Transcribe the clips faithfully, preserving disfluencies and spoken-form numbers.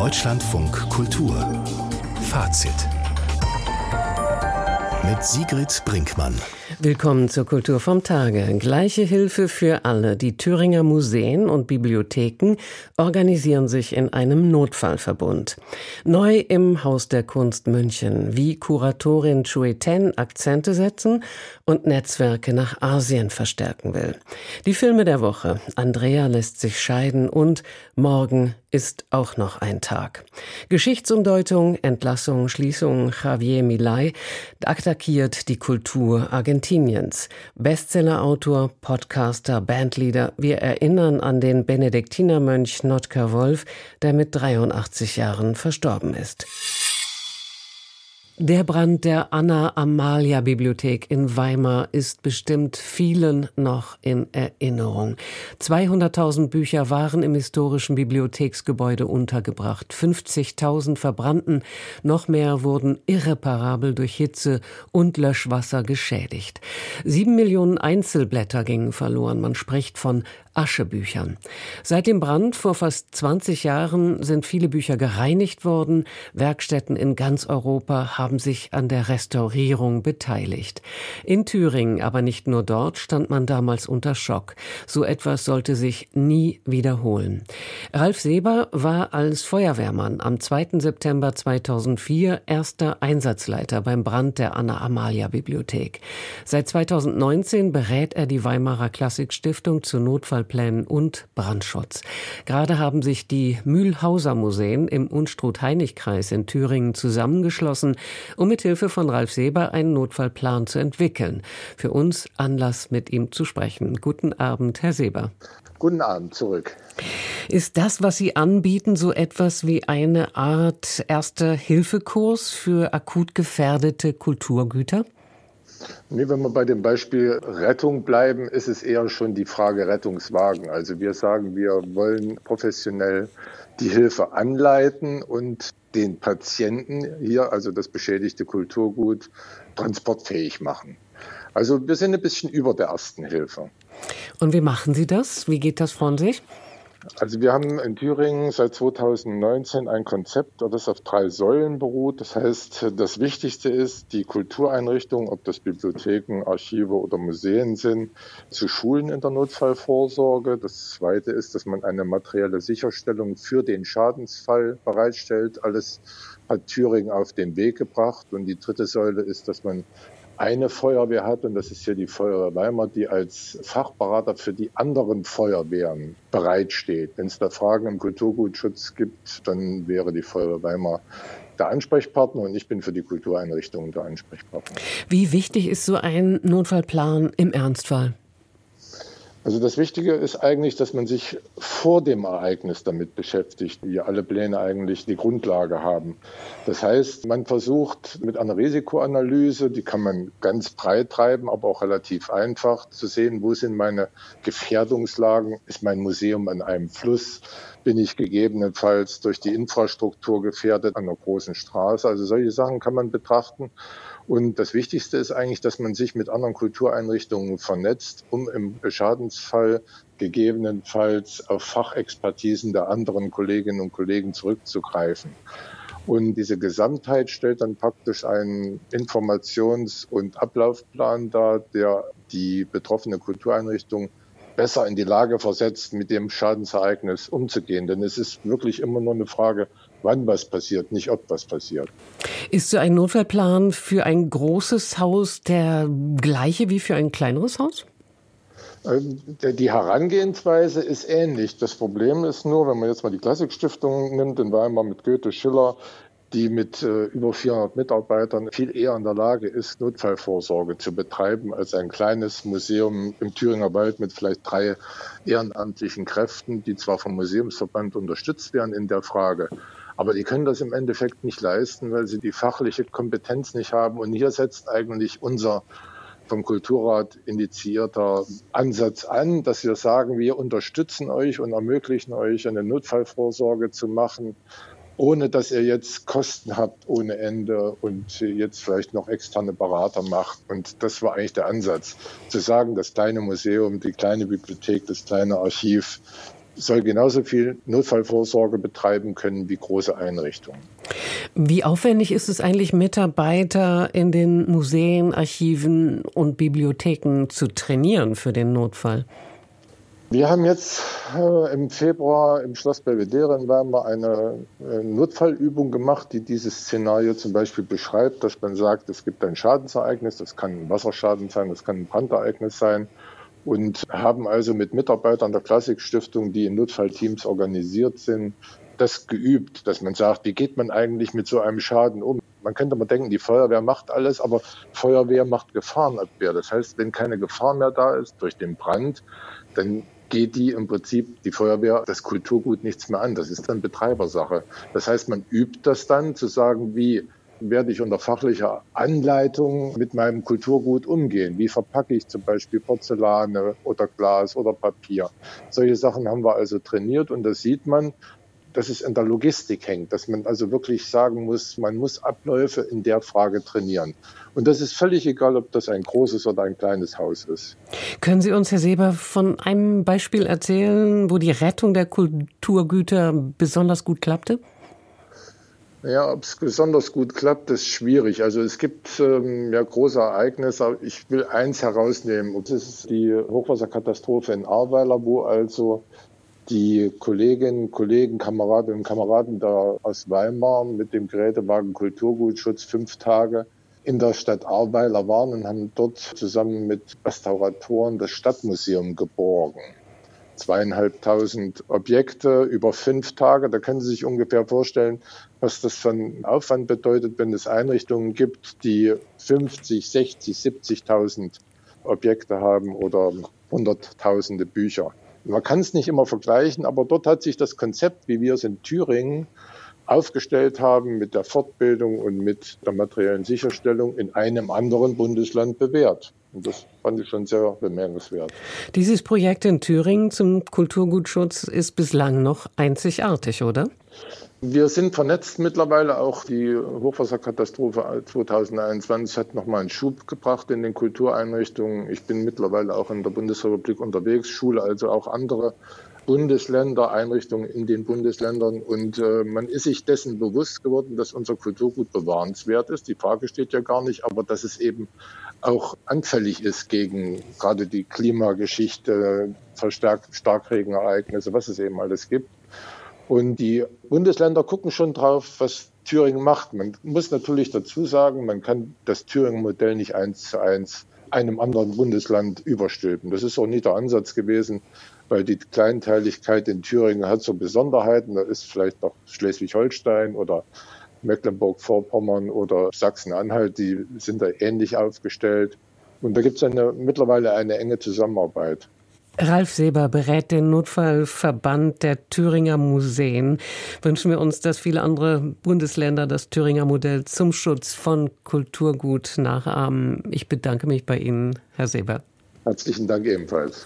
Deutschlandfunk Kultur Fazit mit Sigrid Brinkmann. Willkommen zur Kultur vom Tage. Gleiche Hilfe für alle. Die Thüringer Museen und Bibliotheken organisieren sich in einem Notfallverbund. Neu im Haus der Kunst München, wie Kuratorin Chui Ten Akzente setzen und Netzwerke nach Asien verstärken will. Die Filme der Woche. Andrea lässt sich scheiden und Morgen ist auch noch ein Tag. Geschichtsumdeutung, Entlassung, Schließung. Javier Milei attackiert die Kultur Argentiniens. Bestsellerautor, Podcaster, Bandleader. Wir erinnern an den Benediktinermönch Notker Wolf, der mit dreiundachtzig Jahren verstorben ist. Der Brand der Anna-Amalia-Bibliothek in Weimar ist bestimmt vielen noch in Erinnerung. zweihunderttausend Bücher waren im historischen Bibliotheksgebäude untergebracht. fünfzigtausend verbrannten, noch mehr wurden irreparabel durch Hitze und Löschwasser geschädigt. Sieben Millionen Einzelblätter gingen verloren. Man spricht von Aschebüchern. Seit dem Brand vor fast zwanzig Jahren sind viele Bücher gereinigt worden. Werkstätten in ganz Europa haben sich an der Restaurierung beteiligt. In Thüringen, aber nicht nur dort, stand man damals unter Schock. So etwas sollte sich nie wiederholen. Ralf Seeber war als Feuerwehrmann am zweiten September zweitausendvier erster Einsatzleiter beim Brand der Anna-Amalia-Bibliothek. Seit zweitausendneunzehn berät er die Weimarer Klassik-Stiftung zur Notfall Plänen und Brandschutz. Gerade haben sich die Mühlhauser Museen im Unstrut-Hainich-Kreis in Thüringen zusammengeschlossen, um mit Hilfe von Ralf Seeber einen Notfallplan zu entwickeln. Für uns Anlass, mit ihm zu sprechen. Guten Abend, Herr Seeber. Guten Abend zurück. Ist das, was Sie anbieten, so etwas wie eine Art Erste-Hilfe-Kurs für akut gefährdete Kulturgüter? Nee, wenn wir bei dem Beispiel Rettung bleiben, ist es eher schon die Frage Rettungswagen. Also wir sagen, wir wollen professionell die Hilfe anleiten und den Patienten hier, also das beschädigte Kulturgut, transportfähig machen. Also wir sind ein bisschen über der Ersten Hilfe. Und wie machen Sie das? Wie geht das von sich? Also wir haben in Thüringen seit zweitausendneunzehn ein Konzept, das auf drei Säulen beruht. Das heißt, das Wichtigste ist, die Kultureinrichtungen, ob das Bibliotheken, Archive oder Museen sind, zu schulen in der Notfallvorsorge. Das Zweite ist, dass man eine materielle Sicherstellung für den Schadensfall bereitstellt. Alles hat Thüringen auf den Weg gebracht. Und die dritte Säule ist, dass man eine Feuerwehr hat, und das ist hier die Feuerwehr Weimar, die als Fachberater für die anderen Feuerwehren bereitsteht. Wenn es da Fragen im Kulturgutschutz gibt, dann wäre die Feuerwehr Weimar der Ansprechpartner und ich bin für die Kultureinrichtungen der Ansprechpartner. Wie wichtig ist so ein Notfallplan im Ernstfall? Also das Wichtige ist eigentlich, dass man sich vor dem Ereignis damit beschäftigt, wie alle Pläne eigentlich die Grundlage haben. Das heißt, man versucht mit einer Risikoanalyse, die kann man ganz breit treiben, aber auch relativ einfach, zu sehen, wo sind meine Gefährdungslagen, ist mein Museum an einem Fluss, bin ich gegebenenfalls durch die Infrastruktur gefährdet an einer großen Straße. Also solche Sachen kann man betrachten. Und das Wichtigste ist eigentlich, dass man sich mit anderen Kultureinrichtungen vernetzt, um im Schadensfall gegebenenfalls auf Fachexpertisen der anderen Kolleginnen und Kollegen zurückzugreifen. Und diese Gesamtheit stellt dann praktisch einen Informations- und Ablaufplan dar, der die betroffene Kultureinrichtung besser in die Lage versetzt, mit dem Schadensereignis umzugehen. Denn es ist wirklich immer nur eine Frage, wann was passiert, nicht ob was passiert. Ist so ein Notfallplan für ein großes Haus der gleiche wie für ein kleineres Haus? Die Herangehensweise ist ähnlich. Das Problem ist nur, wenn man jetzt mal die Klassik-Stiftung nimmt, in Weimar mit Goethe, Schiller, die mit äh, über vierhundert Mitarbeitern viel eher in der Lage ist, Notfallvorsorge zu betreiben, als ein kleines Museum im Thüringer Wald mit vielleicht drei ehrenamtlichen Kräften, die zwar vom Museumsverband unterstützt werden in der Frage, aber die können das im Endeffekt nicht leisten, weil sie die fachliche Kompetenz nicht haben. Und hier setzt eigentlich unser vom Kulturrat initiierter Ansatz an, dass wir sagen, wir unterstützen euch und ermöglichen euch, eine Notfallvorsorge zu machen, ohne dass ihr jetzt Kosten habt ohne Ende und jetzt vielleicht noch externe Berater macht. Und das war eigentlich der Ansatz, zu sagen, das kleine Museum, die kleine Bibliothek, das kleine Archiv, soll genauso viel Notfallvorsorge betreiben können wie große Einrichtungen. Wie aufwendig ist es eigentlich, Mitarbeiter in den Museen, Archiven und Bibliotheken zu trainieren für den Notfall? Wir haben jetzt äh, im Februar im Schloss Belvedere in Weimar eine äh, Notfallübung gemacht, die dieses Szenario zum Beispiel beschreibt, dass man sagt, es gibt ein Schadensereignis, das kann ein Wasserschaden sein, das kann ein Brandereignis sein, und haben also mit Mitarbeitern der Klassikstiftung, die in Notfallteams organisiert sind, das geübt, dass man sagt, wie geht man eigentlich mit so einem Schaden um? Man könnte mal denken, die Feuerwehr macht alles, aber Feuerwehr macht Gefahrenabwehr. Das heißt, wenn keine Gefahr mehr da ist durch den Brand, dann geht die im Prinzip, die Feuerwehr, das Kulturgut nichts mehr an. Das ist dann Betreibersache. Das heißt, man übt das dann, zu sagen, wie werde ich unter fachlicher Anleitung mit meinem Kulturgut umgehen? Wie verpacke ich zum Beispiel Porzellane oder Glas oder Papier? Solche Sachen haben wir also trainiert, und das sieht man, dass es in der Logistik hängt, dass man also wirklich sagen muss, man muss Abläufe in der Frage trainieren. Und das ist völlig egal, ob das ein großes oder ein kleines Haus ist. Können Sie uns, Herr Seeber, von einem Beispiel erzählen, wo die Rettung der Kulturgüter besonders gut klappte? Ja, ob es besonders gut klappt, ist schwierig. Also es gibt ähm, ja große Ereignisse. Ich will eins herausnehmen. Das ist die Hochwasserkatastrophe in Ahrweiler, wo also die Kolleginnen, Kollegen, Kameradinnen und Kameraden da aus Weimar mit dem Gerätewagen Kulturgutschutz fünf Tage in der Stadt Ahrweiler waren und haben dort zusammen mit Restauratoren das Stadtmuseum geborgen. Zweieinhalbtausend Objekte über fünf Tage. Da können Sie sich ungefähr vorstellen, was das für einen Aufwand bedeutet, wenn es Einrichtungen gibt, die fünfzig, sechzig, siebzigtausend Objekte haben oder hunderttausende Bücher. Man kann es nicht immer vergleichen, aber dort hat sich das Konzept, wie wir es in Thüringen aufgestellt haben, mit der Fortbildung und mit der materiellen Sicherstellung in einem anderen Bundesland bewährt. Und das fand ich schon sehr bemerkenswert. Dieses Projekt in Thüringen zum Kulturgutschutz ist bislang noch einzigartig, oder? Wir sind vernetzt mittlerweile. Auch die Hochwasserkatastrophe zweitausendeinundzwanzig hat nochmal einen Schub gebracht in den Kultureinrichtungen. Ich bin mittlerweile auch in der Bundesrepublik unterwegs, schule also auch andere Bundesländer, Einrichtungen in den Bundesländern. Und äh, man ist sich dessen bewusst geworden, dass unser Kulturgut bewahrenswert ist. Die Frage steht ja gar nicht, aber dass es eben auch anfällig ist gegen gerade die Klimageschichte, verstärkte Starkregenereignisse, was es eben alles gibt. Und die Bundesländer gucken schon drauf, was Thüringen macht. Man muss natürlich dazu sagen, man kann das Thüringen-Modell nicht eins zu eins einem anderen Bundesland überstülpen. Das ist auch nicht der Ansatz gewesen, weil die Kleinteiligkeit in Thüringen hat so Besonderheiten. Da ist vielleicht noch Schleswig-Holstein oder Mecklenburg-Vorpommern oder Sachsen-Anhalt, die sind da ähnlich aufgestellt. Und da gibt es eine, mittlerweile eine enge Zusammenarbeit. Ralf Seeber berät den Notfallverband der Thüringer Museen. Wünschen wir uns, dass viele andere Bundesländer das Thüringer Modell zum Schutz von Kulturgut nachahmen. Ich bedanke mich bei Ihnen, Herr Seeber. Herzlichen Dank ebenfalls.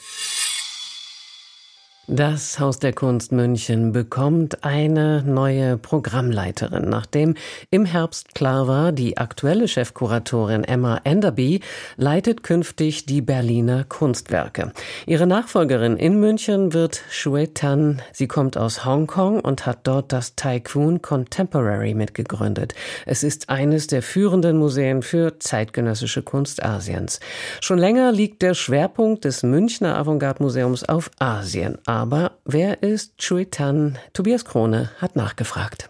Das Haus der Kunst München bekommt eine neue Programmleiterin. Nachdem im Herbst klar war, die aktuelle Chefkuratorin Emma Enderby leitet künftig die Berliner Kunstwerke. Ihre Nachfolgerin in München wird Shui Tan. Sie kommt aus Hongkong und hat dort das Tycoon Contemporary mitgegründet. Es ist eines der führenden Museen für zeitgenössische Kunst Asiens. Schon länger liegt der Schwerpunkt des Münchner Avantgarde-Museums auf Asien. Aber wer ist Shui Tan? Tobias Krone hat nachgefragt.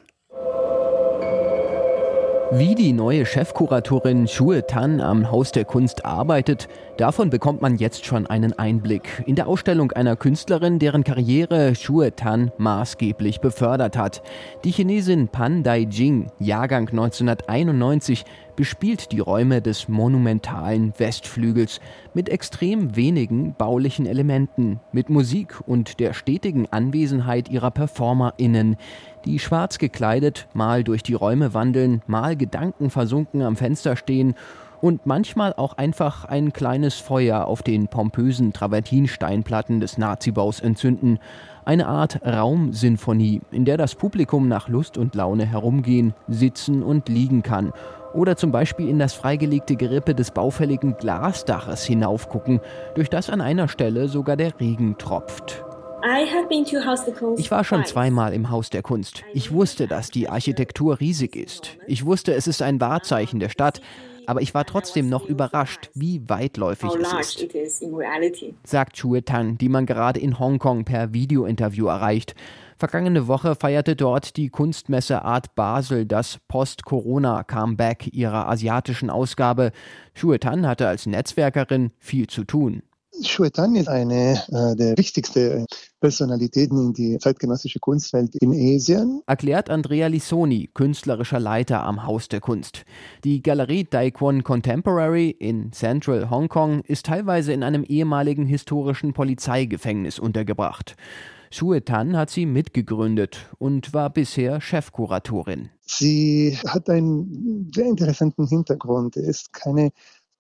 Wie die neue Chefkuratorin Shui Tan am Haus der Kunst arbeitet, davon bekommt man jetzt schon einen Einblick in der Ausstellung einer Künstlerin, deren Karriere Shui Tan maßgeblich befördert hat. Die Chinesin Pan Daijing, Jahrgang neunzehnhunderteinundneunzig, bespielt die Räume des monumentalen Westflügels mit extrem wenigen baulichen Elementen, mit Musik und der stetigen Anwesenheit ihrer PerformerInnen, die schwarz gekleidet mal durch die Räume wandeln, mal gedankenversunken am Fenster stehen und manchmal auch einfach ein kleines Feuer auf den pompösen Travertinsteinplatten des Nazibaus entzünden. Eine Art Raumsinfonie, in der das Publikum nach Lust und Laune herumgehen, sitzen und liegen kann. Oder zum Beispiel in das freigelegte Gerippe des baufälligen Glasdaches hinaufgucken, durch das an einer Stelle sogar der Regen tropft. Ich war schon zweimal im Haus der Kunst. Ich wusste, dass die Architektur riesig ist. Ich wusste, es ist ein Wahrzeichen der Stadt. Aber ich war trotzdem noch überrascht, wie weitläufig es ist, sagt Chue Tan, die man gerade in Hongkong per Videointerview erreicht. Vergangene Woche feierte dort die Kunstmesse Art Basel das Post-Corona-Comeback ihrer asiatischen Ausgabe. Chue Tan hatte als Netzwerkerin viel zu tun. Chue Tan ist eine äh, der wichtigsten Personalitäten in die zeitgenössische Kunstwelt in Asien. Erklärt Andrea Lissoni, künstlerischer Leiter am Haus der Kunst. Die Galerie Taekwon Contemporary in Central Hongkong ist teilweise in einem ehemaligen historischen Polizeigefängnis untergebracht. Chue Tan hat sie mitgegründet und war bisher Chefkuratorin. Sie hat einen sehr interessanten Hintergrund. Sie ist keine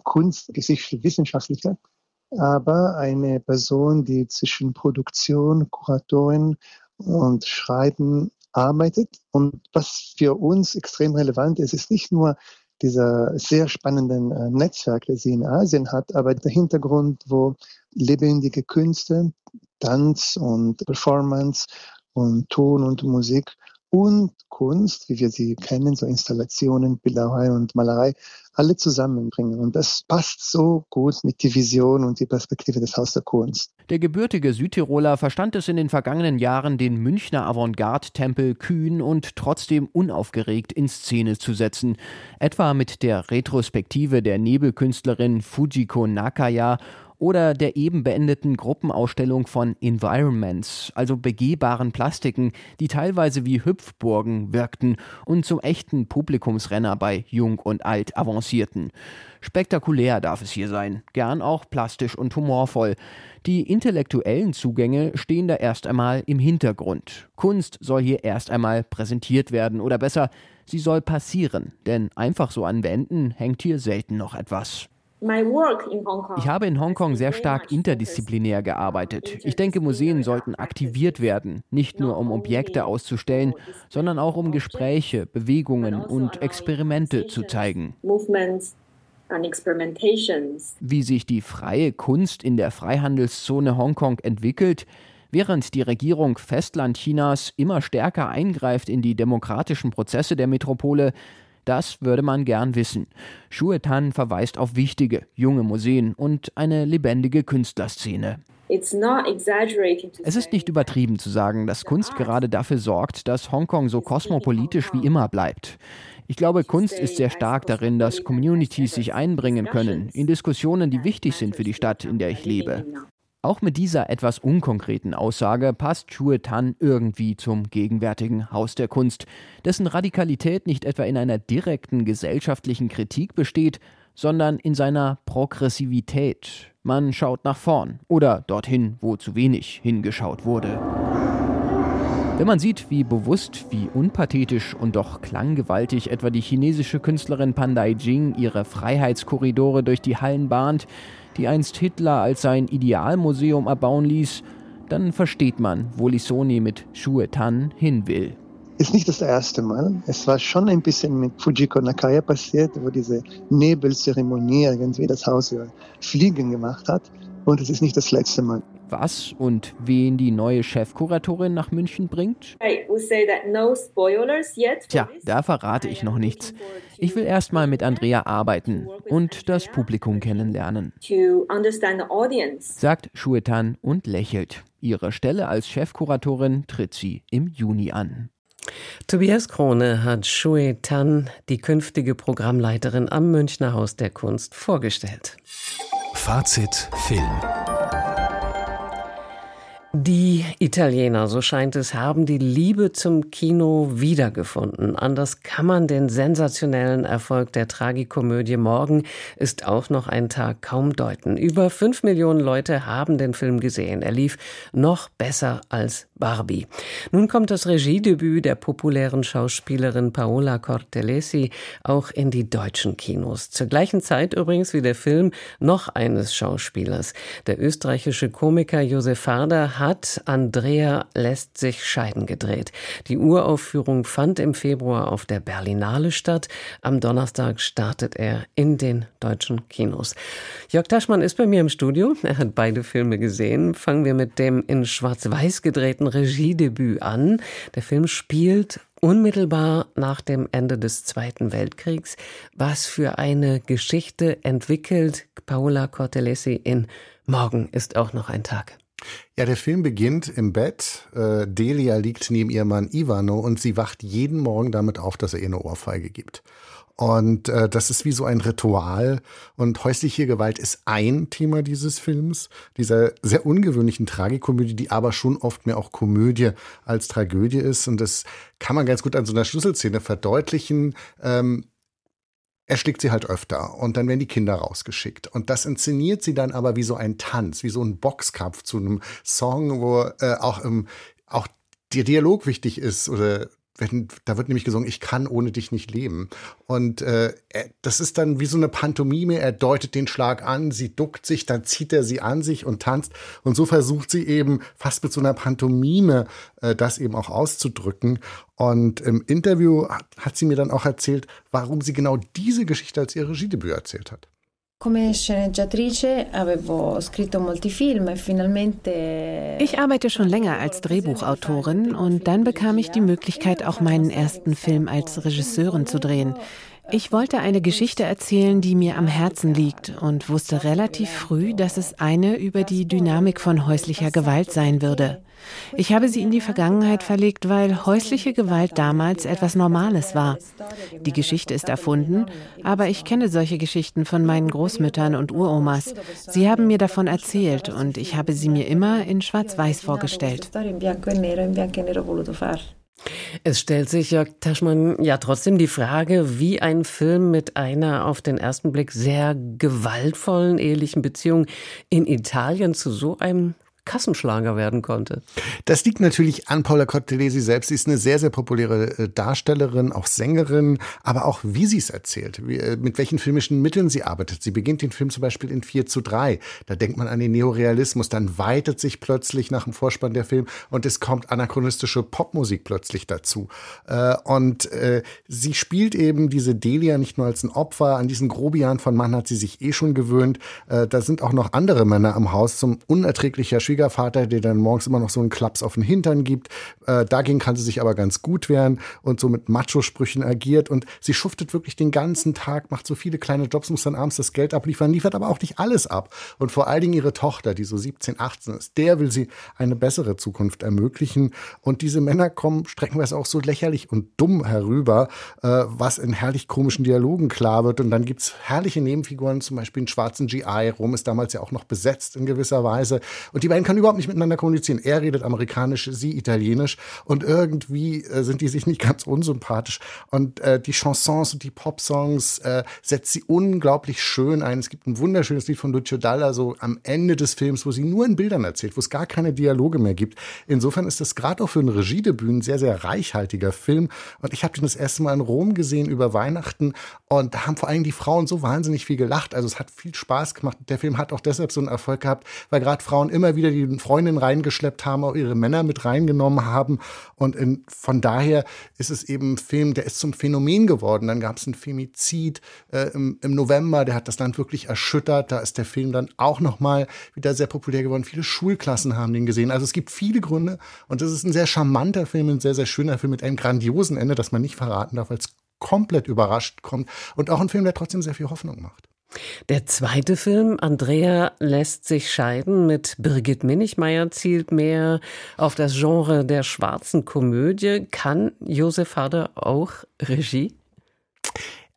Kunstgeschichte-Wissenschaftlerin, aber eine Person, die zwischen Produktion, Kuratorin und Schreiben arbeitet. Und was für uns extrem relevant ist, ist nicht nur dieser sehr spannenden äh, Netzwerk, das sie in Asien hat, aber der Hintergrund, wo lebendige Künste, Tanz und Performance und Ton und Musik und Kunst, wie wir sie kennen, so Installationen, Bilderei und Malerei, alle zusammenbringen. Und das passt so gut mit der Vision und die Perspektive des Haus der Kunst. Der gebürtige Südtiroler verstand es in den vergangenen Jahren, den Münchner Avantgarde-Tempel kühn und trotzdem unaufgeregt in Szene zu setzen. Etwa mit der Retrospektive der Nebelkünstlerin Fujiko Nakaya oder der eben beendeten Gruppenausstellung von Environments, also begehbaren Plastiken, die teilweise wie Hüpfburgen wirkten und zum echten Publikumsrenner bei Jung und Alt avancierten. Spektakulär darf es hier sein, gern auch plastisch und humorvoll. Die intellektuellen Zugänge stehen da erst einmal im Hintergrund. Kunst soll hier erst einmal präsentiert werden oder besser, sie soll passieren, denn einfach so an Wänden hängt hier selten noch etwas. Ich habe in Hongkong sehr stark interdisziplinär gearbeitet. Ich denke, Museen sollten aktiviert werden, nicht nur um Objekte auszustellen, sondern auch um Gespräche, Bewegungen und Experimente zu zeigen. Wie sich die freie Kunst in der Freihandelszone Hongkong entwickelt, während die Regierung Festlandchinas immer stärker eingreift in die demokratischen Prozesse der Metropole, das würde man gern wissen. Chue Tan verweist auf wichtige, junge Museen und eine lebendige Künstlerszene. Es ist nicht übertrieben zu sagen, dass Kunst gerade dafür sorgt, dass Hongkong so kosmopolitisch wie immer bleibt. Ich glaube, Kunst ist sehr stark darin, dass Communities sich einbringen können in Diskussionen, die wichtig sind für die Stadt, in der ich lebe. Auch mit dieser etwas unkonkreten Aussage passt Chue Tan irgendwie zum gegenwärtigen Haus der Kunst, dessen Radikalität nicht etwa in einer direkten gesellschaftlichen Kritik besteht, sondern in seiner Progressivität. Man schaut nach vorn oder dorthin, wo zu wenig hingeschaut wurde. Wenn man sieht, wie bewusst, wie unpathetisch und doch klanggewaltig etwa die chinesische Künstlerin Pan Daijing ihre Freiheitskorridore durch die Hallen bahnt, die einst Hitler als sein Idealmuseum erbauen ließ, dann versteht man, wo Lissoni mit Chue Tan hin will. Ist nicht das erste Mal. Es war schon ein bisschen mit Fujiko Nakaya passiert, wo diese Nebelzeremonie irgendwie das Haus über Fliegen gemacht hat. Und es ist nicht das letzte Mal. Was und wen die neue Chefkuratorin nach München bringt? Tja, da verrate ich noch nichts. Ich will erst mal mit Andrea arbeiten und das Publikum kennenlernen, sagt Chue Tan und lächelt. Ihre Stelle als Chefkuratorin tritt sie im Juni an. Tobias Krone hat Chue Tan, die künftige Programmleiterin am Münchner Haus der Kunst, vorgestellt. Fazit Film. Die Italiener, so scheint es, haben die Liebe zum Kino wiedergefunden. Anders kann man den sensationellen Erfolg der Tragikomödie Morgen ist auch noch ein Tag kaum deuten. Über fünf Millionen Leute haben den Film gesehen. Er lief noch besser als Barbie. Nun kommt das Regiedebüt der populären Schauspielerin Paola Cortellesi auch in die deutschen Kinos. Zur gleichen Zeit übrigens wie der Film noch eines Schauspielers. Der österreichische Komiker Josef Harder hat Andrea lässt sich scheiden gedreht. Die Uraufführung fand im Februar auf der Berlinale statt. Am Donnerstag startet er in den deutschen Kinos. Jörg Taschmann ist bei mir im Studio. Er hat beide Filme gesehen. Fangen wir mit dem in Schwarz-Weiß gedrehten Regiedebüt an. Der Film spielt unmittelbar nach dem Ende des Zweiten Weltkriegs. Was für eine Geschichte entwickelt Paola Cortellesi in Morgen ist auch noch ein Tag. Ja, der Film beginnt im Bett. Äh, Delia liegt neben ihrem Mann Ivano und sie wacht jeden Morgen damit auf, dass er ihr eine Ohrfeige gibt. Und äh, das ist wie so ein Ritual. Und häusliche Gewalt ist ein Thema dieses Films, dieser sehr ungewöhnlichen Tragikomödie, die aber schon oft mehr auch Komödie als Tragödie ist. Und das kann man ganz gut an so einer Schlüsselszene verdeutlichen. Ähm, Er schlägt sie halt öfter und dann werden die Kinder rausgeschickt. Und das inszeniert sie dann aber wie so ein Tanz, wie so ein Boxkampf zu einem Song, wo äh, auch, ähm, auch der Dialog wichtig ist oder wenn, da wird nämlich gesungen, ich kann ohne dich nicht leben. Und äh, das ist dann wie so eine Pantomime, er deutet den Schlag an, sie duckt sich, dann zieht er sie an sich und tanzt. Und so versucht sie eben fast mit so einer Pantomime äh, das eben auch auszudrücken. Und im Interview hat, hat sie mir dann auch erzählt, warum sie genau diese Geschichte als ihr Regiedebüt erzählt hat. Ich arbeite schon länger als Drehbuchautorin und dann bekam ich die Möglichkeit, auch meinen ersten Film als Regisseurin zu drehen. Ich wollte eine Geschichte erzählen, die mir am Herzen liegt und wusste relativ früh, dass es eine über die Dynamik von häuslicher Gewalt sein würde. Ich habe sie in die Vergangenheit verlegt, weil häusliche Gewalt damals etwas Normales war. Die Geschichte ist erfunden, aber ich kenne solche Geschichten von meinen Großmüttern und Uromas. Sie haben mir davon erzählt und ich habe sie mir immer in Schwarz-Weiß vorgestellt. Es stellt sich, Jörg Taschmann, ja trotzdem die Frage, wie ein Film mit einer auf den ersten Blick sehr gewaltvollen ehelichen Beziehung in Italien zu so einem Kassenschlager werden konnte. Das liegt natürlich an Paola Cortellesi selbst. Sie ist eine sehr, sehr populäre Darstellerin, auch Sängerin, aber auch wie sie es erzählt, wie, mit welchen filmischen Mitteln sie arbeitet. Sie beginnt den Film zum Beispiel in vier zu drei. Da denkt man an den Neorealismus, dann weitet sich plötzlich nach dem Vorspann der Film und es kommt anachronistische Popmusik plötzlich dazu. Und sie spielt eben diese Delia nicht nur als ein Opfer, an diesen Grobian von Mann hat sie sich eh schon gewöhnt. Da sind auch noch andere Männer am Haus, zum unerträglicher Schwiegervater, der dann morgens immer noch so einen Klaps auf den Hintern gibt. Äh, dagegen kann sie sich aber ganz gut wehren und so mit Macho-Sprüchen agiert. Und sie schuftet wirklich den ganzen Tag, macht so viele kleine Jobs, muss dann abends das Geld abliefern, liefert aber auch nicht alles ab. Und vor allen Dingen ihre Tochter, die so siebzehn, achtzehn ist, der will sie eine bessere Zukunft ermöglichen. Und diese Männer kommen streckenweise auch so lächerlich und dumm herüber, äh, was in herrlich komischen Dialogen klar wird. Und dann gibt's herrliche Nebenfiguren, zum Beispiel einen schwarzen G I. Rom ist damals ja auch noch besetzt in gewisser Weise. Und die beiden können überhaupt nicht miteinander kommunizieren. Er redet amerikanisch, sie italienisch und irgendwie äh, sind die sich nicht ganz unsympathisch. Und äh, die Chansons und die Popsongs äh, setzt sie unglaublich schön ein. Es gibt ein wunderschönes Lied von Lucio Dalla, so am Ende des Films, wo sie nur in Bildern erzählt, wo es gar keine Dialoge mehr gibt. Insofern ist das gerade auch für ein Regiedebüt ein sehr, sehr reichhaltiger Film. Und ich habe den das erste Mal in Rom gesehen über Weihnachten und da haben vor allem die Frauen so wahnsinnig viel gelacht. Also es hat viel Spaß gemacht. Der Film hat auch deshalb so einen Erfolg gehabt, weil gerade Frauen immer wieder die Freundinnen reingeschleppt haben, auch ihre Männer mit reingenommen haben. Und in, von daher ist es eben ein Film, der ist zum Phänomen geworden. Dann gab es einen Femizid äh, im, im November, der hat das Land wirklich erschüttert. Da ist der Film dann auch nochmal wieder sehr populär geworden. Viele Schulklassen haben den gesehen. Also es gibt viele Gründe. Und das ist ein sehr charmanter Film, ein sehr, sehr schöner Film mit einem grandiosen Ende, das man nicht verraten darf, weil es komplett überrascht kommt. Und auch ein Film, der trotzdem sehr viel Hoffnung macht. Der zweite Film, Andrea lässt sich scheiden, mit Birgit Minichmeier, zielt mehr auf das Genre der schwarzen Komödie. Kann Josef Harder auch Regie?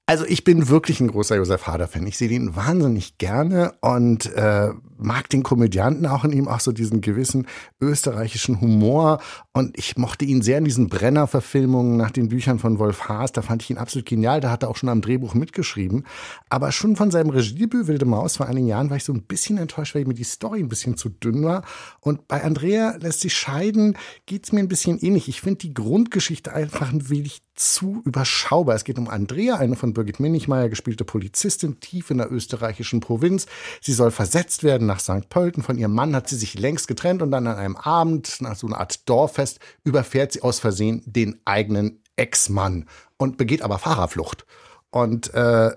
Also ich bin wirklich ein großer Josef Hader-Fan. Ich sehe ihn wahnsinnig gerne und äh, mag den Komödianten auch in ihm, auch so diesen gewissen österreichischen Humor. Und ich mochte ihn sehr in diesen Brenner-Verfilmungen nach den Büchern von Wolf Haas. Da fand ich ihn absolut genial. Da hat er auch schon am Drehbuch mitgeschrieben. Aber schon von seinem Regiedebüt Wilde Maus vor einigen Jahren war ich so ein bisschen enttäuscht, weil mir die Story ein bisschen zu dünn war. Und bei Andrea lässt sich scheiden, geht's mir ein bisschen ähnlich. Ich finde die Grundgeschichte einfach ein wenig zu überschaubar. Es geht um Andrea, eine von Birgit Minichmeier gespielte Polizistin, tief in der österreichischen Provinz. Sie soll versetzt werden nach Sankt Pölten. Von ihrem Mann hat sie sich längst getrennt und dann an einem Abend, nach so einer Art Dorffest, überfährt sie aus Versehen den eigenen Ex-Mann und begeht aber Fahrerflucht. Und äh,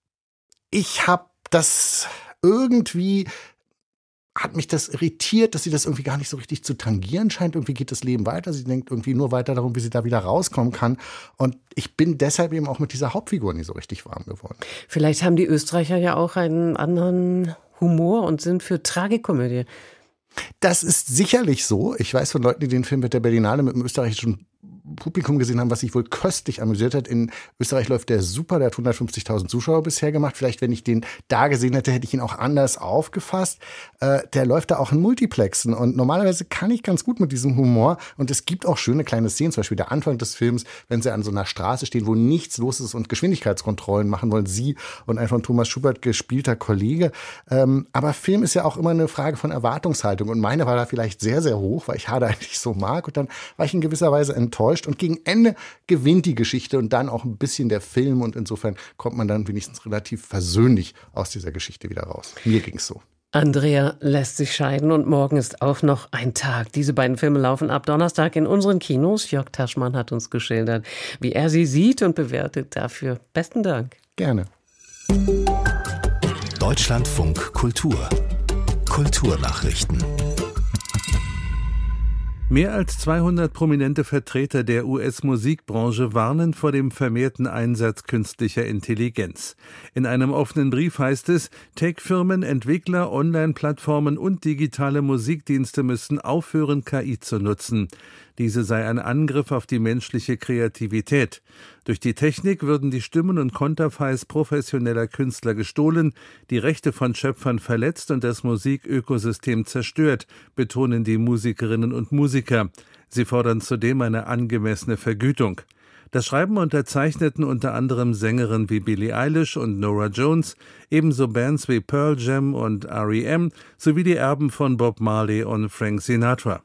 ich habe das irgendwie... hat mich das irritiert, dass sie das irgendwie gar nicht so richtig zu tangieren scheint. Irgendwie geht das Leben weiter. Sie denkt irgendwie nur weiter darum, wie sie da wieder rauskommen kann. Und ich bin deshalb eben auch mit dieser Hauptfigur nie so richtig warm geworden. Vielleicht haben die Österreicher ja auch einen anderen Humor und sind für Tragikomödie. Das ist sicherlich so. Ich weiß von Leuten, die den Film mit der Berlinale mit dem österreichischen Publikum gesehen haben, was sich wohl köstlich amüsiert hat. In Österreich läuft der super, der hat hundertfünfzigtausend Zuschauer bisher gemacht. Vielleicht, wenn ich den da gesehen hätte, hätte ich ihn auch anders aufgefasst. Äh, der läuft da auch in Multiplexen und normalerweise kann ich ganz gut mit diesem Humor und es gibt auch schöne kleine Szenen, zum Beispiel der Anfang des Films, wenn sie an so einer Straße stehen, wo nichts los ist und Geschwindigkeitskontrollen machen wollen, sie und ein von Thomas Schubert gespielter Kollege. Ähm, aber Film ist ja auch immer eine Frage von Erwartungshaltung und meine war da vielleicht sehr, sehr hoch, weil ich Hader eigentlich so mag und dann war ich in gewisser Weise enttäuscht. Und gegen Ende gewinnt die Geschichte und dann auch ein bisschen der Film. Und insofern kommt man dann wenigstens relativ versöhnlich aus dieser Geschichte wieder raus. Mir ging's so. Andrea lässt sich scheiden und morgen ist auch noch ein Tag. Diese beiden Filme laufen ab Donnerstag in unseren Kinos. Jörg Taschmann hat uns geschildert, wie er sie sieht und bewertet. Dafür besten Dank. Gerne. Deutschlandfunk Kultur. Kulturnachrichten. Mehr als zweihundert prominente Vertreter der U S-Musikbranche warnen vor dem vermehrten Einsatz künstlicher Intelligenz. In einem offenen Brief heißt es, Tech-Firmen, Entwickler, Online-Plattformen und digitale Musikdienste müssen aufhören, K I zu nutzen. Diese sei ein Angriff auf die menschliche Kreativität. Durch die Technik würden die Stimmen und Konterfeis professioneller Künstler gestohlen, die Rechte von Schöpfern verletzt und das Musikökosystem zerstört, betonen die Musikerinnen und Musiker. Sie fordern zudem eine angemessene Vergütung. Das Schreiben unterzeichneten unter anderem Sängerinnen wie Billie Eilish und Norah Jones, ebenso Bands wie Pearl Jam und R E M sowie die Erben von Bob Marley und Frank Sinatra.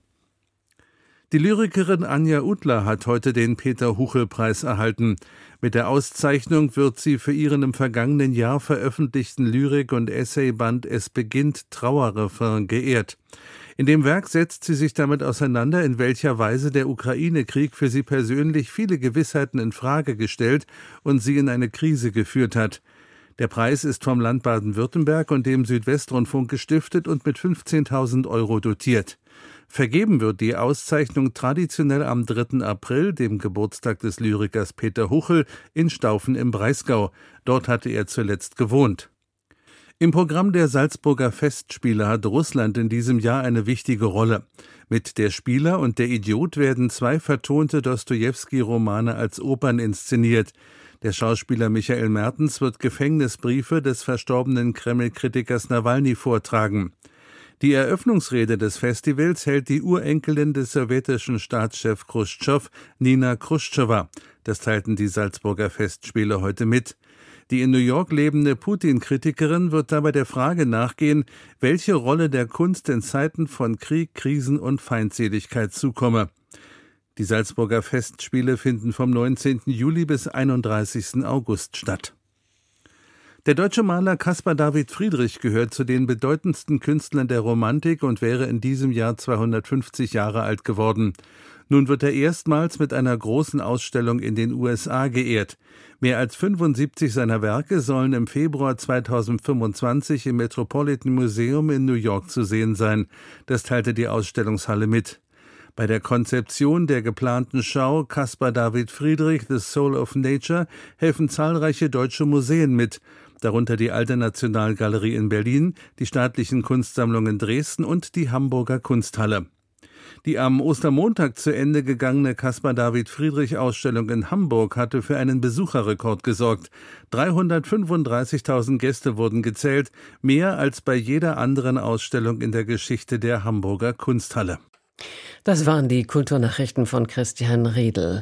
Die Lyrikerin Anja Utler hat heute den Peter-Huchel-Preis erhalten. Mit der Auszeichnung wird sie für ihren im vergangenen Jahr veröffentlichten Lyrik- und Essayband »Es beginnt Trauerrefrain« geehrt. In dem Werk setzt sie sich damit auseinander, in welcher Weise der Ukraine-Krieg für sie persönlich viele Gewissheiten in Frage gestellt und sie in eine Krise geführt hat. Der Preis ist vom Land Baden-Württemberg und dem Südwestrundfunk gestiftet und mit fünfzehntausend Euro dotiert. Vergeben wird die Auszeichnung traditionell am dritten April, dem Geburtstag des Lyrikers Peter Huchel, in Staufen im Breisgau. Dort hatte er zuletzt gewohnt. Im Programm der Salzburger Festspiele hat Russland in diesem Jahr eine wichtige Rolle. Mit Der Spieler und Der Idiot werden zwei vertonte Dostojewski-Romane als Opern inszeniert. Der Schauspieler Michael Mertens wird Gefängnisbriefe des verstorbenen Kreml-Kritikers Nawalny vortragen. Die Eröffnungsrede des Festivals hält die Urenkelin des sowjetischen Staatschefs Chruschtschow, Nina Chruschtschowa. Das teilten die Salzburger Festspiele heute mit. Die in New York lebende Putin-Kritikerin wird dabei der Frage nachgehen, welche Rolle der Kunst in Zeiten von Krieg, Krisen und Feindseligkeit zukomme. Die Salzburger Festspiele finden vom neunzehnten Juli bis einunddreißigsten August statt. Der deutsche Maler Caspar David Friedrich gehört zu den bedeutendsten Künstlern der Romantik und wäre in diesem Jahr zweihundertfünfzig Jahre alt geworden. Nun wird er erstmals mit einer großen Ausstellung in den U S A geehrt. Mehr als fünfundsiebzig seiner Werke sollen im Februar zweitausendfünfundzwanzig im Metropolitan Museum in New York zu sehen sein. Das teilte die Ausstellungshalle mit. Bei der Konzeption der geplanten Schau Caspar David Friedrich, The Soul of Nature, helfen zahlreiche deutsche Museen mit, darunter die Alte Nationalgalerie in Berlin, die Staatlichen Kunstsammlungen Dresden und die Hamburger Kunsthalle. Die am Ostermontag zu Ende gegangene Caspar-David-Friedrich-Ausstellung in Hamburg hatte für einen Besucherrekord gesorgt. dreihundertfünfunddreißigtausend Gäste wurden gezählt, mehr als bei jeder anderen Ausstellung in der Geschichte der Hamburger Kunsthalle. Das waren die Kulturnachrichten von Christian Riedel.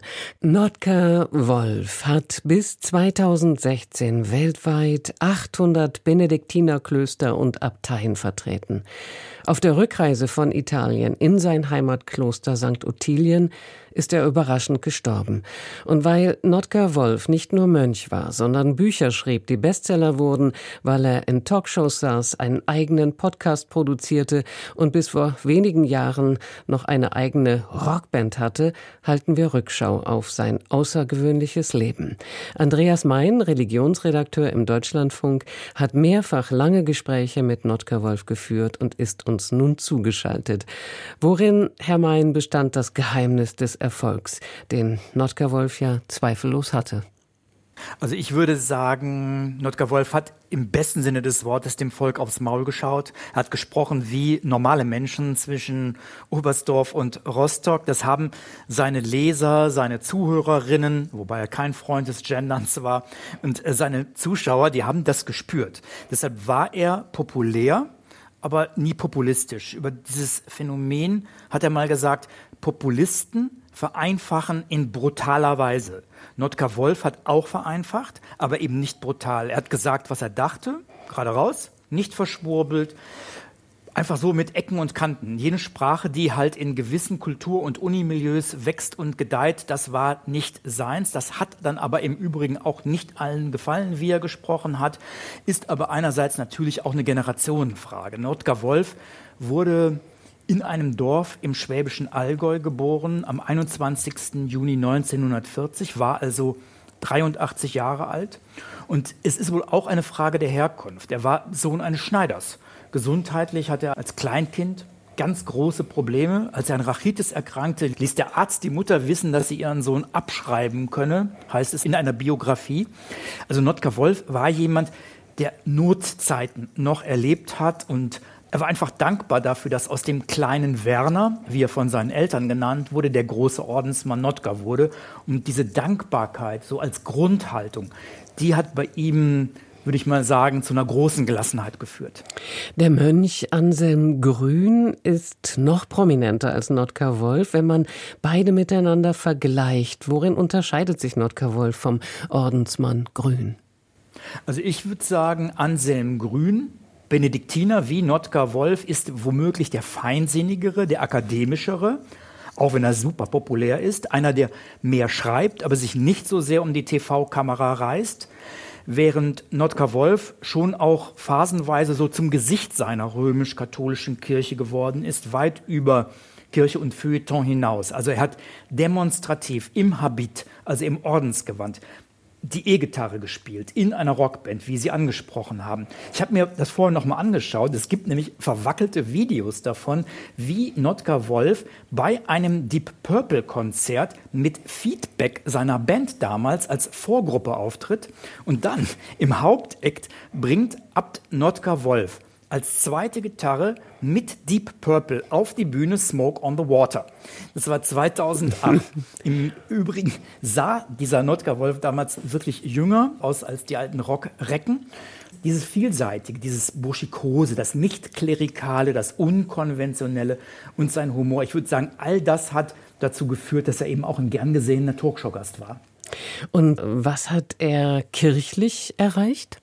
Notker Wolf hat bis zweitausendsechzehn weltweit achthundert Benediktinerklöster und Abteien vertreten. Auf der Rückreise von Italien in sein Heimatkloster Sankt Ottilien ist er überraschend gestorben. Und weil Notker Wolf nicht nur Mönch war, sondern Bücher schrieb, die Bestseller wurden, weil er in Talkshows saß, einen eigenen Podcast produzierte und bis vor wenigen Jahren noch eine eigene Rockband hatte, halten wir Rückschau auf sein außergewöhnliches Leben. Andreas Mein, Religionsredakteur im Deutschlandfunk, hat mehrfach lange Gespräche mit Notker Wolf geführt und ist uns nun zugeschaltet. Worin, Herr Mein, bestand das Geheimnis des Erfolgs, den Notker Wolf ja zweifellos hatte? Also ich würde sagen, Notker Wolf hat im besten Sinne des Wortes dem Volk aufs Maul geschaut. Er hat gesprochen wie normale Menschen zwischen Oberstdorf und Rostock. Das haben seine Leser, seine Zuhörerinnen, wobei er kein Freund des Genderns war, und seine Zuschauer, die haben das gespürt. Deshalb war er populär, aber nie populistisch. Über dieses Phänomen hat er mal gesagt, Populisten vereinfachen in brutaler Weise. Notker Wolf hat auch vereinfacht, aber eben nicht brutal. Er hat gesagt, was er dachte, gerade raus, nicht verschwurbelt, einfach so mit Ecken und Kanten. Jene Sprache, die halt in gewissen Kultur- und Unimilieus wächst und gedeiht, das war nicht seins. Das hat dann aber im Übrigen auch nicht allen gefallen, wie er gesprochen hat, ist aber einerseits natürlich auch eine Generationenfrage. Notker Wolf wurde in einem Dorf im schwäbischen Allgäu geboren, am einundzwanzigsten Juni neunzehnhundertvierzig, war also dreiundachtzig Jahre alt. Und es ist wohl auch eine Frage der Herkunft. Er war Sohn eines Schneiders. Gesundheitlich hat er als Kleinkind ganz große Probleme. Als er an Rachitis erkrankte, ließ der Arzt die Mutter wissen, dass sie ihren Sohn abschreiben könne, heißt es in einer Biografie. Also Notker Wolf war jemand, der Notzeiten noch erlebt hat, und er war einfach dankbar dafür, dass aus dem kleinen Werner, wie er von seinen Eltern genannt wurde, der große Ordensmann Notker wurde. Und diese Dankbarkeit so als Grundhaltung, die hat bei ihm, würde ich mal sagen, zu einer großen Gelassenheit geführt. Der Mönch Anselm Grün ist noch prominenter als Notker Wolf, wenn man beide miteinander vergleicht. Worin unterscheidet sich Notker Wolf vom Ordensmann Grün? Also ich würde sagen, Anselm Grün, Benediktiner wie Notker Wolf, ist womöglich der feinsinnigere, der akademischere, auch wenn er super populär ist. Einer, der mehr schreibt, aber sich nicht so sehr um die T V-Kamera reißt. Während Notker Wolf schon auch phasenweise so zum Gesicht seiner römisch-katholischen Kirche geworden ist, weit über Kirche und Feuilleton hinaus. Also er hat demonstrativ im Habit, also im Ordensgewand, die E-Gitarre gespielt in einer Rockband, wie Sie angesprochen haben. Ich habe mir das vorher noch mal angeschaut. Es gibt nämlich verwackelte Videos davon, wie Notker Wolf bei einem Deep Purple Konzert mit Feedback seiner Band damals als Vorgruppe auftritt. Und dann im Hauptakt bringt Abt Notker Wolf als zweite Gitarre mit Deep Purple auf die Bühne Smoke on the Water. Das war zweitausendacht. Im Übrigen sah dieser Notker Wolf damals wirklich jünger aus als die alten Rockrecken. Dieses Vielseitige, dieses Burschikose, das Nicht-Klerikale, das Unkonventionelle und sein Humor, ich würde sagen, all das hat dazu geführt, dass er eben auch ein gern gesehener Talkshow-Gast war. Und was hat er kirchlich erreicht?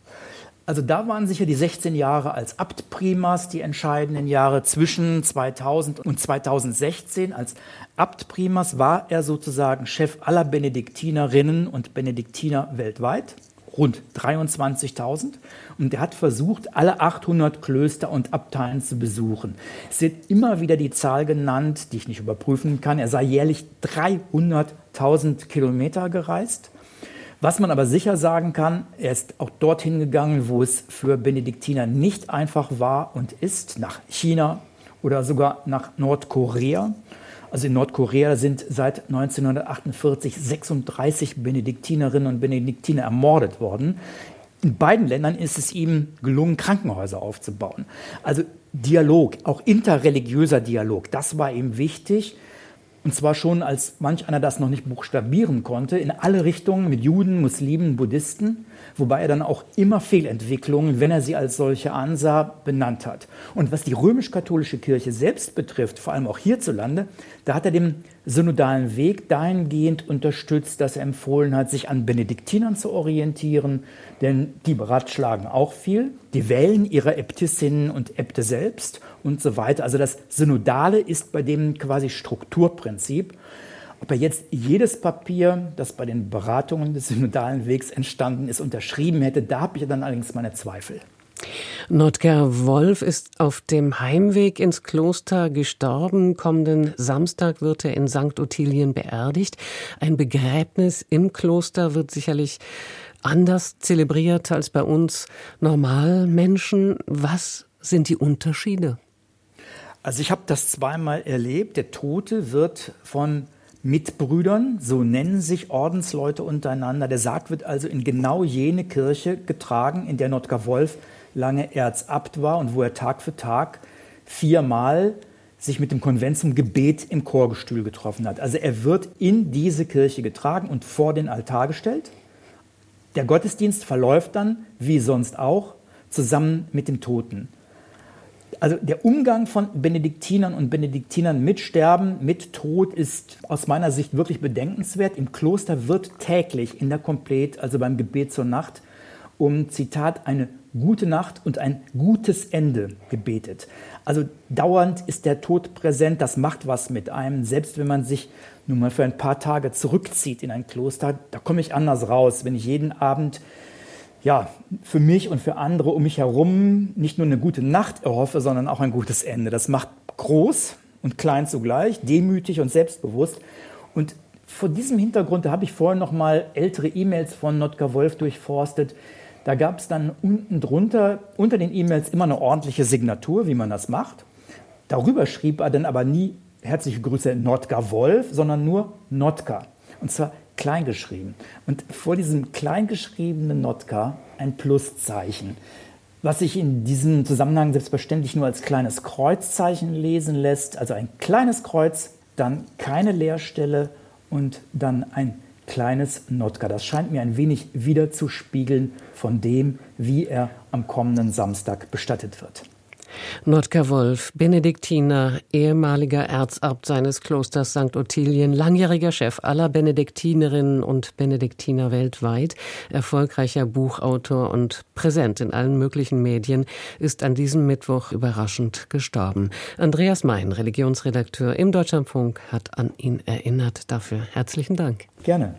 Also da waren sicher die sechzehn Jahre als Abtprimas die entscheidenden Jahre. Zwischen zweitausend und zweitausendsechzehn als Abtprimas war er sozusagen Chef aller Benediktinerinnen und Benediktiner weltweit, rund dreiundzwanzigtausend. Und er hat versucht, alle achthundert Klöster und Abteien zu besuchen. Es wird immer wieder die Zahl genannt, die ich nicht überprüfen kann. Er sei jährlich dreihunderttausend Kilometer gereist. Was man aber sicher sagen kann, er ist auch dorthin gegangen, wo es für Benediktiner nicht einfach war und ist, nach China oder sogar nach Nordkorea. Also in Nordkorea sind seit neunzehnhundertachtundvierzig sechsunddreißig Benediktinerinnen und Benediktiner ermordet worden. In beiden Ländern ist es ihm gelungen, Krankenhäuser aufzubauen. Also Dialog, auch interreligiöser Dialog, das war ihm wichtig. Und zwar schon, als manch einer das noch nicht buchstabieren konnte, in alle Richtungen mit Juden, Muslimen, Buddhisten, wobei er dann auch immer Fehlentwicklungen, wenn er sie als solche ansah, benannt hat. Und was die römisch-katholische Kirche selbst betrifft, vor allem auch hierzulande, da hat er den synodalen Weg dahingehend unterstützt, dass er empfohlen hat, sich an Benediktinern zu orientieren, denn die beratschlagen auch viel, die wählen ihre Äbtissinnen und Äbte selbst und so weiter. Also das Synodale ist bei dem quasi Strukturprinzip. Ob er jetzt jedes Papier, das bei den Beratungen des synodalen Wegs entstanden ist, unterschrieben hätte, da habe ich dann allerdings meine Zweifel. Notker Wolf ist auf dem Heimweg ins Kloster gestorben. Kommenden Samstag wird er in Sankt Ottilien beerdigt. Ein Begräbnis im Kloster wird sicherlich anders zelebriert als bei uns Normalmenschen. Was sind die Unterschiede? Also ich habe das zweimal erlebt. Der Tote wird von Mitbrüdern, so nennen sich Ordensleute untereinander. Der Sarg wird also in genau jene Kirche getragen, in der Notker Wolf lange Erzabt war und wo er Tag für Tag viermal sich mit dem Konvent zum Gebet im Chorgestühl getroffen hat. Also er wird in diese Kirche getragen und vor den Altar gestellt. Der Gottesdienst verläuft dann, wie sonst auch, zusammen mit dem Toten. Also der Umgang von Benediktinern und Benediktinern mit Sterben, mit Tod ist aus meiner Sicht wirklich bedenkenswert. Im Kloster wird täglich in der Komplet, also beim Gebet zur Nacht, um, Zitat, eine gute Nacht und ein gutes Ende gebetet. Also dauernd ist der Tod präsent, das macht was mit einem. Selbst wenn man sich nun mal für ein paar Tage zurückzieht in ein Kloster, da komme ich anders raus, wenn ich jeden Abend ja, für mich und für andere um mich herum nicht nur eine gute Nacht erhoffe, sondern auch ein gutes Ende. Das macht groß und klein zugleich, demütig und selbstbewusst. Und vor diesem Hintergrund, da habe ich vorhin noch mal ältere E-Mails von Notker Wolf durchforstet. Da gab es dann unten drunter, unter den E-Mails immer eine ordentliche Signatur, wie man das macht. Darüber schrieb er dann aber nie herzliche Grüße Notker Wolf, sondern nur Notker. Und zwar kleingeschrieben. Und vor diesem kleingeschriebenen Notker ein Pluszeichen, was sich in diesem Zusammenhang selbstverständlich nur als kleines Kreuzzeichen lesen lässt. Also ein kleines Kreuz, dann keine Leerstelle und dann ein kleines Notker. Das scheint mir ein wenig widerzuspiegeln von dem, wie er am kommenden Samstag bestattet wird. Notker Wolf, Benediktiner, ehemaliger Erzabt seines Klosters Sankt Ottilien, langjähriger Chef aller Benediktinerinnen und Benediktiner weltweit, erfolgreicher Buchautor und präsent in allen möglichen Medien, ist an diesem Mittwoch überraschend gestorben. Andreas Mein, Religionsredakteur im Deutschlandfunk, hat an ihn erinnert. Dafür herzlichen Dank. Gerne.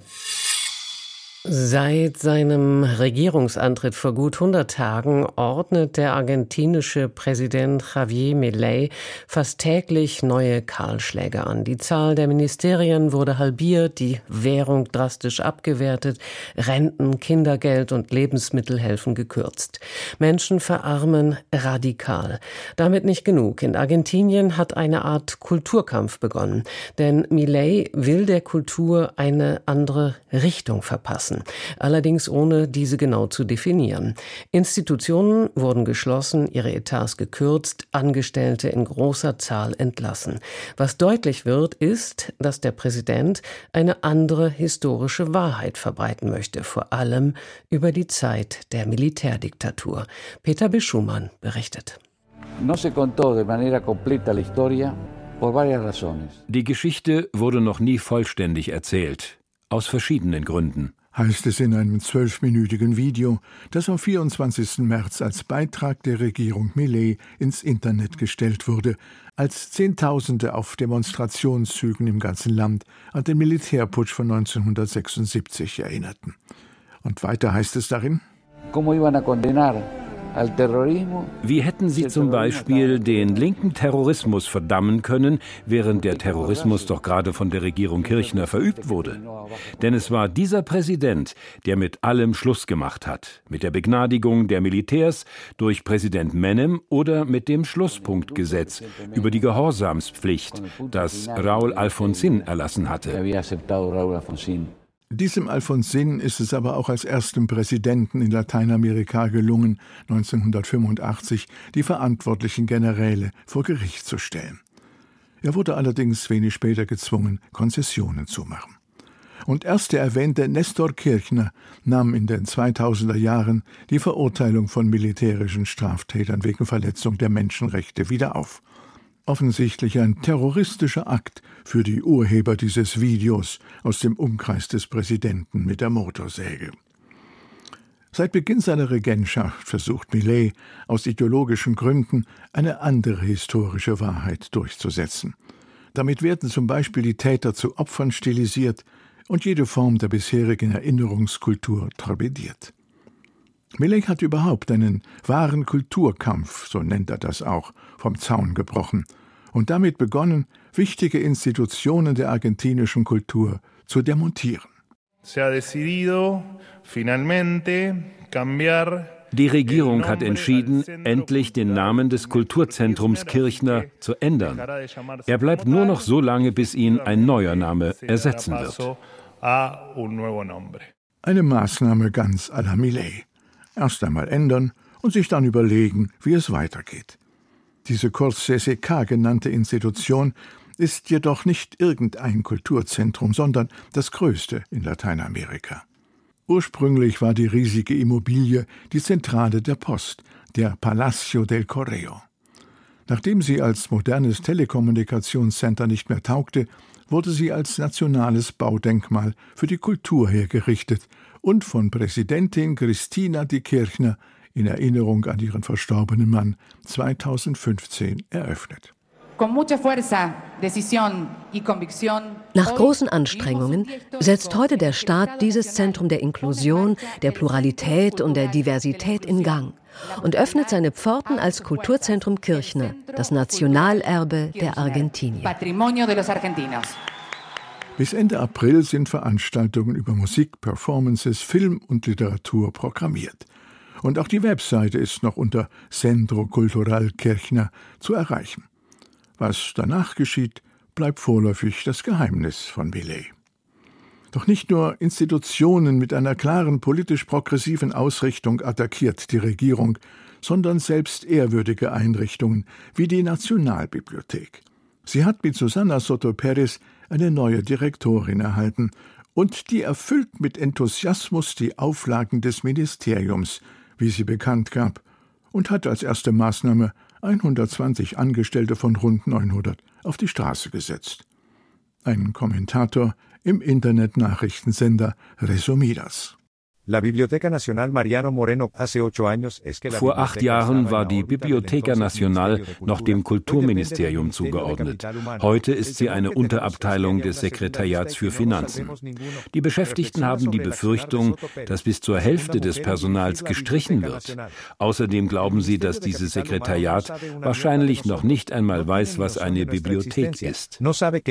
Seit seinem Regierungsantritt vor gut hundert Tagen ordnet der argentinische Präsident Javier Milei fast täglich neue Kahlschläge an. Die Zahl der Ministerien wurde halbiert, die Währung drastisch abgewertet, Renten, Kindergeld und Lebensmittelhilfen gekürzt. Menschen verarmen radikal. Damit nicht genug. In Argentinien hat eine Art Kulturkampf begonnen. Denn Milei will der Kultur eine andere Richtung verpassen. Allerdings ohne diese genau zu definieren. Institutionen wurden geschlossen, ihre Etats gekürzt, Angestellte in großer Zahl entlassen. Was deutlich wird, ist, dass der Präsident eine andere historische Wahrheit verbreiten möchte, vor allem über die Zeit der Militärdiktatur. Peter B. Schumann berichtet. Die Geschichte wurde noch nie vollständig erzählt, aus verschiedenen Gründen. Heißt es in einem zwölfminütigen Video, das am vierundzwanzigsten März als Beitrag der Regierung Milei ins Internet gestellt wurde, als Zehntausende auf Demonstrationszügen im ganzen Land an den Militärputsch von neunzehnhundertsechsundsiebzig erinnerten. Und weiter heißt es darin: Wie hätten sie zum Beispiel den linken Terrorismus verdammen können, während der Terrorismus doch gerade von der Regierung Kirchner verübt wurde? Denn es war dieser Präsident, der mit allem Schluss gemacht hat. Mit der Begnadigung der Militärs durch Präsident Menem oder mit dem Schlusspunktgesetz über die Gehorsamspflicht, das Raúl Alfonsín erlassen hatte. Diesem Alfonsin ist es aber auch als erstem Präsidenten in Lateinamerika gelungen, neunzehnhundertfünfundachtzig die verantwortlichen Generäle vor Gericht zu stellen. Er wurde allerdings wenig später gezwungen, Konzessionen zu machen. Und erst der erwähnte Néstor Kirchner nahm in den zweitausender Jahren die Verurteilung von militärischen Straftätern wegen Verletzung der Menschenrechte wieder auf. Offensichtlich ein terroristischer Akt für die Urheber dieses Videos aus dem Umkreis des Präsidenten mit der Motorsäge. Seit Beginn seiner Regentschaft versucht Milei aus ideologischen Gründen eine andere historische Wahrheit durchzusetzen. Damit werden zum Beispiel die Täter zu Opfern stilisiert und jede Form der bisherigen Erinnerungskultur torpediert. Milei hat überhaupt einen wahren Kulturkampf, so nennt er das auch, vom Zaun gebrochen und damit begonnen, wichtige Institutionen der argentinischen Kultur zu demontieren. Die Regierung hat entschieden, endlich den Namen des Kulturzentrums Kirchner zu ändern. Er bleibt nur noch so lange, bis ihn ein neuer Name ersetzen wird. Eine Maßnahme ganz à la Milei. Erst einmal ändern und sich dann überlegen, wie es weitergeht. Diese kurz C C K genannte Institution ist jedoch nicht irgendein Kulturzentrum, sondern das größte in Lateinamerika. Ursprünglich war die riesige Immobilie die Zentrale der Post, der Palacio del Correo. Nachdem sie als modernes Telekommunikationscenter nicht mehr taugte, wurde sie als nationales Baudenkmal für die Kultur hergerichtet und von Präsidentin Cristina de Kirchner in Erinnerung an ihren verstorbenen Mann zweitausendfünfzehn eröffnet. Nach großen Anstrengungen setzt heute der Staat dieses Zentrum der Inklusion, der Pluralität und der Diversität in Gang und öffnet seine Pforten als Kulturzentrum Kirchner, das Nationalerbe der Argentinier. Bis Ende April sind Veranstaltungen über Musik, Performances, Film und Literatur programmiert. Und auch die Webseite ist noch unter Centro Cultural Kirchner zu erreichen. Was danach geschieht, bleibt vorläufig das Geheimnis von Milei. Doch nicht nur Institutionen mit einer klaren politisch-progressiven Ausrichtung attackiert die Regierung, sondern selbst ehrwürdige Einrichtungen wie die Nationalbibliothek. Sie hat mit Susana Soto Pérez eine neue Direktorin erhalten und die erfüllt mit Enthusiasmus die Auflagen des Ministeriums, wie sie bekannt gab, und hat als erste Maßnahme hundertzwanzig Angestellte von rund neunhundert auf die Straße gesetzt. Ein Kommentator im Internet-Nachrichtensender Resumidas. Vor acht Jahren war die Biblioteca Nacional noch dem Kulturministerium zugeordnet. Heute ist sie eine Unterabteilung des Sekretariats für Finanzen. Die Beschäftigten haben die Befürchtung, dass bis zur Hälfte des Personals gestrichen wird. Außerdem glauben sie, dass dieses Sekretariat wahrscheinlich noch nicht einmal weiß, was eine Bibliothek ist.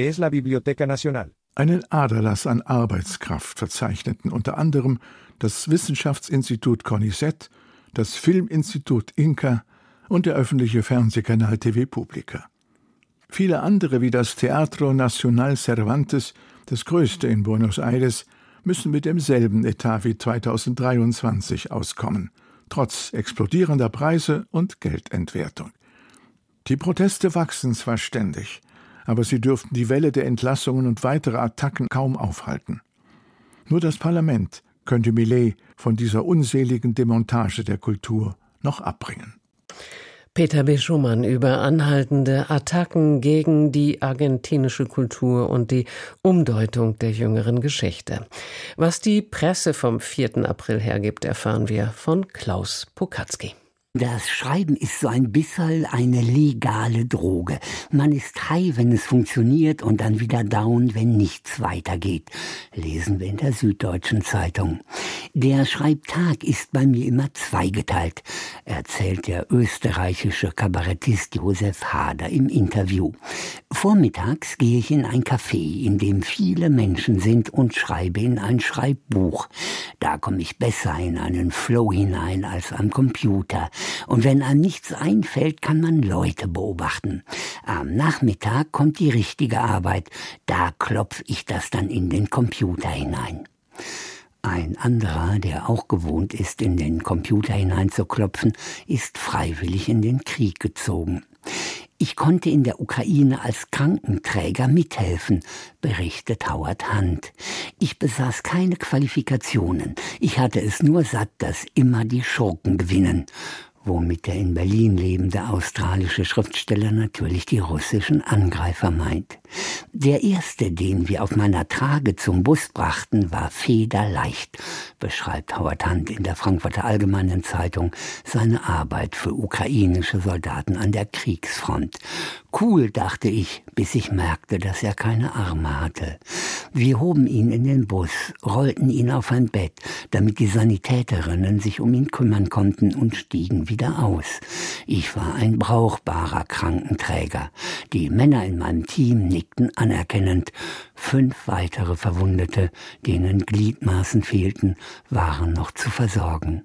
Einen Aderlass an Arbeitskraft verzeichneten unter anderem das Wissenschaftsinstitut CONICET, das Filminstitut Inca und der öffentliche Fernsehkanal T V Pública. Viele andere wie das Teatro Nacional Cervantes, das größte in Buenos Aires, müssen mit demselben Etat wie zweitausenddreiundzwanzig auskommen, trotz explodierender Preise und Geldentwertung. Die Proteste wachsen zwar ständig, aber sie dürften die Welle der Entlassungen und weitere Attacken kaum aufhalten. Nur das Parlament könnte Milei von dieser unseligen Demontage der Kultur noch abbringen. Peter B. Schumann über anhaltende Attacken gegen die argentinische Kultur und die Umdeutung der jüngeren Geschichte. Was die Presse vom vierten April hergibt, erfahren wir von Klaus Pokatzki. Das Schreiben ist so ein bisschen eine legale Droge. Man ist high, wenn es funktioniert und dann wieder down, wenn nichts weitergeht. Lesen wir in der Süddeutschen Zeitung. Der Schreibtag ist bei mir immer zweigeteilt, erzählt der österreichische Kabarettist Josef Hader im Interview. Vormittags gehe ich in ein Café, in dem viele Menschen sind und schreibe in ein Schreibbuch. Da komme ich besser in einen Flow hinein als am Computer. Und wenn einem nichts einfällt, kann man Leute beobachten. Am Nachmittag kommt die richtige Arbeit. Da klopfe ich das dann in den Computer hinein. Ein anderer, der auch gewohnt ist, in den Computer hineinzuklopfen, ist freiwillig in den Krieg gezogen. Ich konnte in der Ukraine als Krankenträger mithelfen, berichtet Howard Hunt. Ich besaß keine Qualifikationen. Ich hatte es nur satt, dass immer die Schurken gewinnen. Womit der in Berlin lebende australische Schriftsteller natürlich die russischen Angreifer meint. Der erste, den wir auf meiner Trage zum Bus brachten, war federleicht, beschreibt Howard Hunt in der Frankfurter Allgemeinen Zeitung seine Arbeit für ukrainische Soldaten an der Kriegsfront. Cool, dachte ich, bis ich merkte, dass er keine Arme hatte. Wir hoben ihn in den Bus, rollten ihn auf ein Bett, damit die Sanitäterinnen sich um ihn kümmern konnten, und stiegen wieder aus. Ich war ein brauchbarer Krankenträger. Die Männer in meinem Team nickten anerkennend. Fünf weitere Verwundete, denen Gliedmaßen fehlten, waren noch zu versorgen.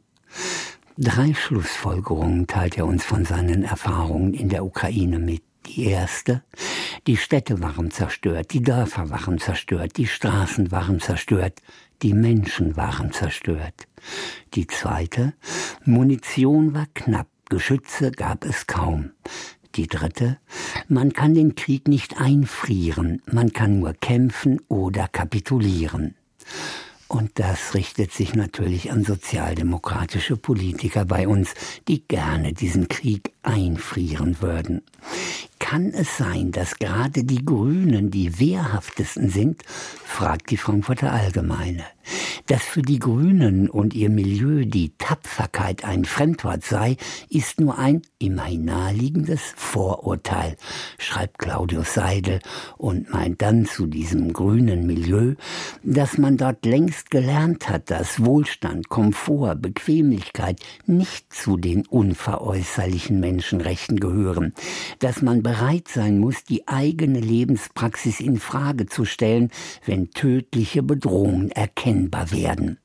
Drei Schlussfolgerungen teilt er uns von seinen Erfahrungen in der Ukraine mit. Die erste: Die Städte waren zerstört, die Dörfer waren zerstört, die Straßen waren zerstört, die Menschen waren zerstört. Die zweite: Munition war knapp, Geschütze gab es kaum. Die dritte: Man kann den Krieg nicht einfrieren, man kann nur kämpfen oder kapitulieren. Und das richtet sich natürlich an sozialdemokratische Politiker bei uns, die gerne diesen Krieg einfrieren würden. Kann es sein, dass gerade die Grünen die wehrhaftesten sind, fragt die Frankfurter Allgemeine. Dass für die Grünen und ihr Milieu die Tapferkeit ein Fremdwort sei, ist nur ein immerhin naheliegendes Vorurteil, schreibt Claudius Seidel und meint dann zu diesem grünen Milieu, dass man dort längst gelernt hat, dass Wohlstand, Komfort, Bequemlichkeit nicht zu den unveräußerlichen Menschenrechten gehören, dass man bereit sein muss, die eigene Lebenspraxis in Frage zu stellen, wenn tödliche Bedrohungen erkennbar werden.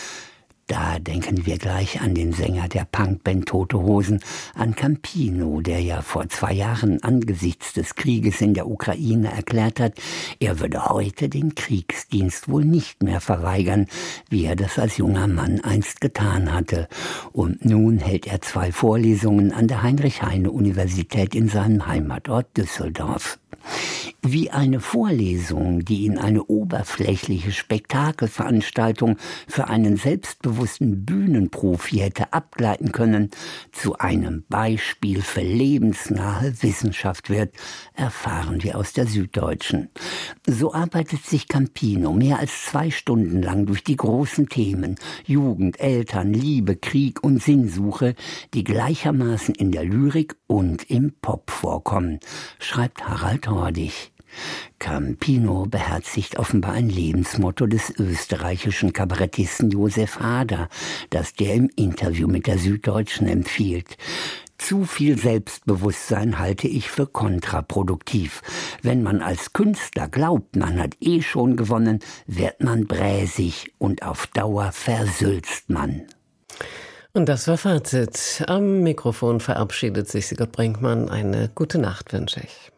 Da denken wir gleich an den Sänger der Punkband Tote Hosen, an Campino, der ja vor zwei Jahren angesichts des Krieges in der Ukraine erklärt hat, er würde heute den Kriegsdienst wohl nicht mehr verweigern, wie er das als junger Mann einst getan hatte. Und nun hält er zwei Vorlesungen an der Heinrich-Heine-Universität in seinem Heimatort Düsseldorf. Wie eine Vorlesung, die in eine oberflächliche Spektakelveranstaltung für einen selbstbewussten Bühnenprofi hätte abgleiten können, zu einem Beispiel für lebensnahe Wissenschaft wird, erfahren wir aus der Süddeutschen. So arbeitet sich Campino mehr als zwei Stunden lang durch die großen Themen Jugend, Eltern, Liebe, Krieg und Sinnsuche, die gleichermaßen in der Lyrik und im Pop vorkommen, schreibt Harald Hordig. Campino beherzigt offenbar ein Lebensmotto des österreichischen Kabarettisten Josef Hader, das der im Interview mit der Süddeutschen empfiehlt. Zu viel Selbstbewusstsein halte ich für kontraproduktiv. Wenn man als Künstler glaubt, man hat eh schon gewonnen, wird man bräsig und auf Dauer versülzt man. Und das war Fazit. Am Mikrofon verabschiedet sich Sigurd Brinkmann. Eine gute Nacht wünsche ich.